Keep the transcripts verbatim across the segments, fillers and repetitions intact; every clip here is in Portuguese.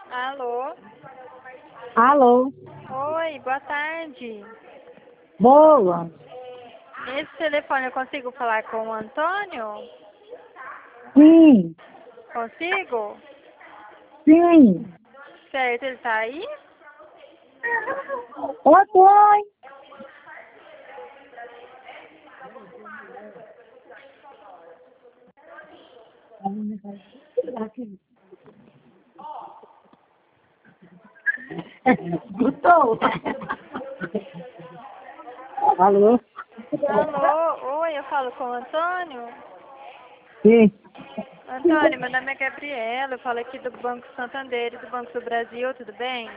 Alô? Alô? Oi, boa tarde. Boa. Nesse telefone eu consigo falar com o Antônio? Sim, Consigo? sim. Certo, ele tá aí? Oi, oi. Escutou? Alô? Alô? Oi, eu falo com o Antônio? Sim. Antônio, meu nome é Gabriela, eu falo aqui do Banco Santander e do Banco do Brasil, tudo bem?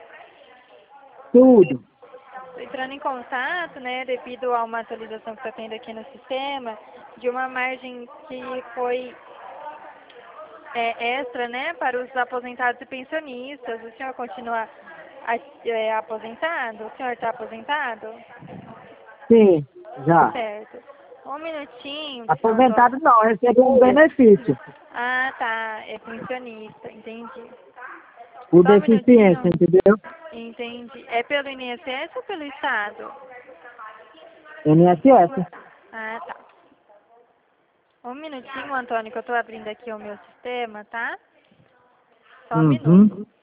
Tudo. Estou entrando em contato, né, devido a uma atualização que está tendo aqui no sistema, de uma margem que foi é, extra, né, para os aposentados e pensionistas. O senhor continua a- é, aposentado? O senhor está aposentado? Sim, já. Certo. Um minutinho, senhor Antônio. Aposentado não, recebo um benefício. Ah, tá. É pensionista, entendi. Por Só um deficiência, minutinho. entendeu? Entendi. É pelo I N S S ou pelo Estado? N S S. Ah, tá. Um minutinho, Antônio, que eu tô abrindo aqui o meu sistema, tá? Só um minuto. Uhum.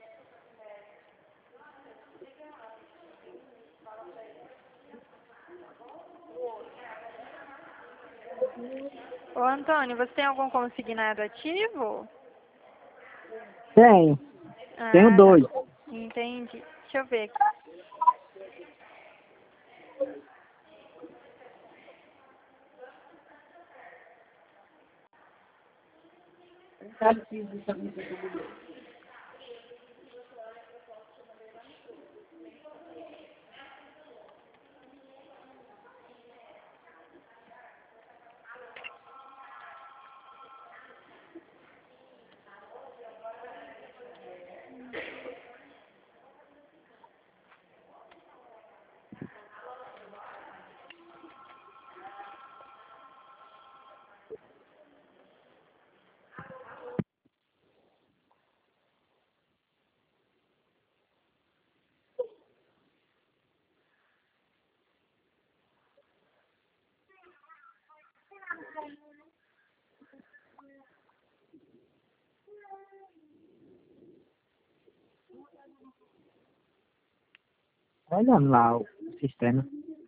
Ô, Antônio, você tem algum consignado ativo? Tenho. Tenho Ah, tá. dois. Entendi. Deixa eu ver aqui. Olha lá o sistema.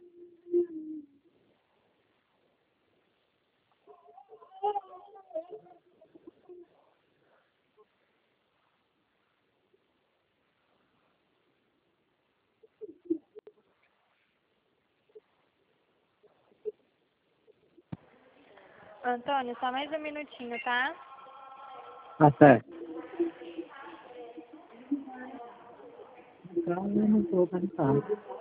Antônio, só mais um minutinho, tá? Tá certo. Então, eu não tô pensando.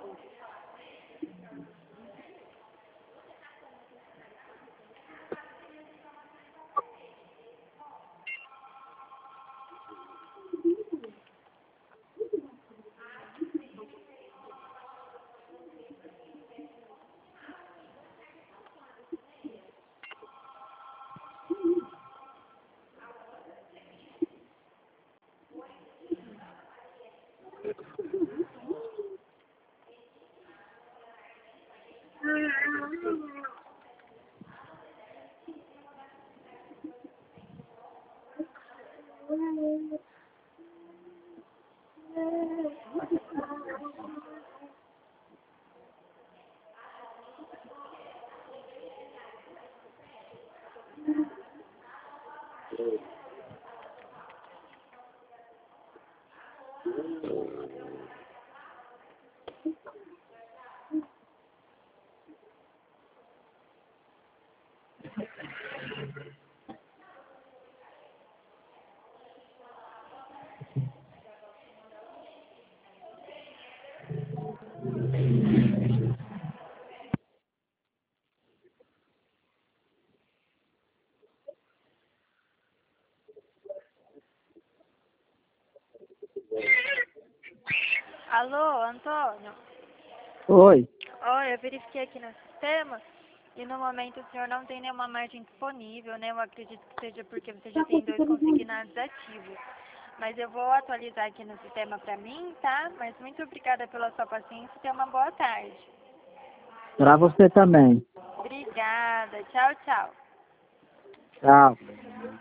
Alô, Antônio? Oi. Olha, eu verifiquei aqui no sistema e no momento o senhor não tem nenhuma margem disponível, né? Eu acredito que seja porque você já tem dois consignados ativos. Mas eu vou atualizar aqui no sistema para mim, tá? Mas muito obrigada pela sua paciência e tenha uma boa tarde. Pra você também. Obrigada. Tchau, tchau. Tchau.